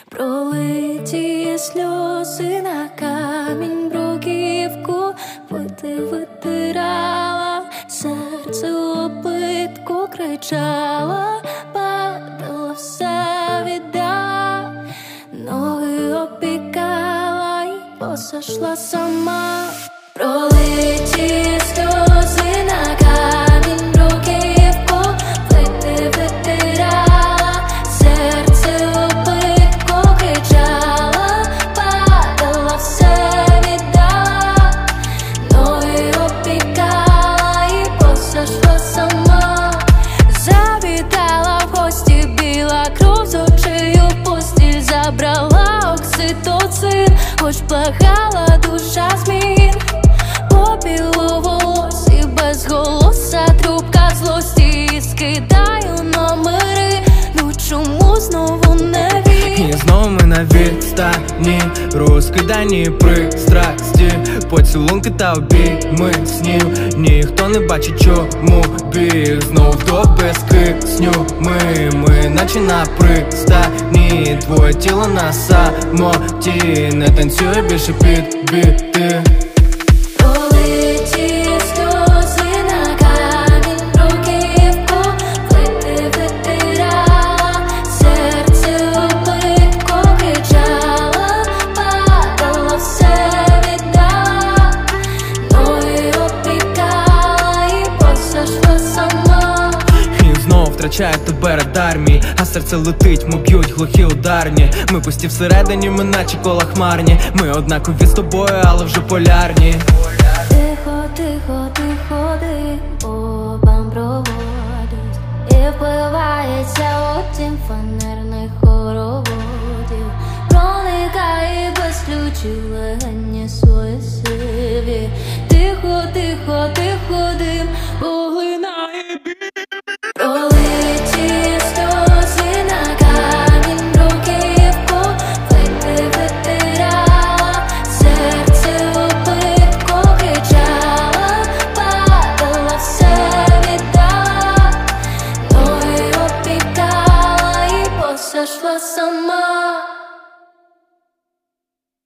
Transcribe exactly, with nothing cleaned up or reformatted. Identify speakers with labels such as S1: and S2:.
S1: Пролиті сльози на камінь, бруківку ти витирала, серце опитку кричала, падала, все віддала, ноги опікала і посошла сама. Пролиті сльози на камінь, бруківку ти витирала, серце опитку кричала, падала, все віддала, ноги опікала і посошла сама. Завітала в гості біла кров з очей у постіль, забрала окситоцин, хоч плакала душа змін. Попілу волосі без голоса, трубка злості, скидаю номери, ну чому знову не він?
S2: І знову ми на відстані, розкидані пристрасті, поцілунки та обійми снів. Ніхто не бачить, чому біль знов до без кисню. Ми, ми наче на пристані, твоє тіло на самоті, не танцює більше під біти.
S1: Пролиті сльози на камінь, бруківку ти витирала, серце опитку кричала, падала, все віддала, ноги опікала і посошла сама.
S2: І знов втрачає тебе радармій, а серце летить, ми б'ють глухі ударні. Ми пусті всередині, ми наче кола хмарні. Ми однакові з тобою, але вже полярні.
S1: Тихо, тихо, ти ходи, обам проводить, і впливається у тім фанерних хороводів, проникає без ключів легень.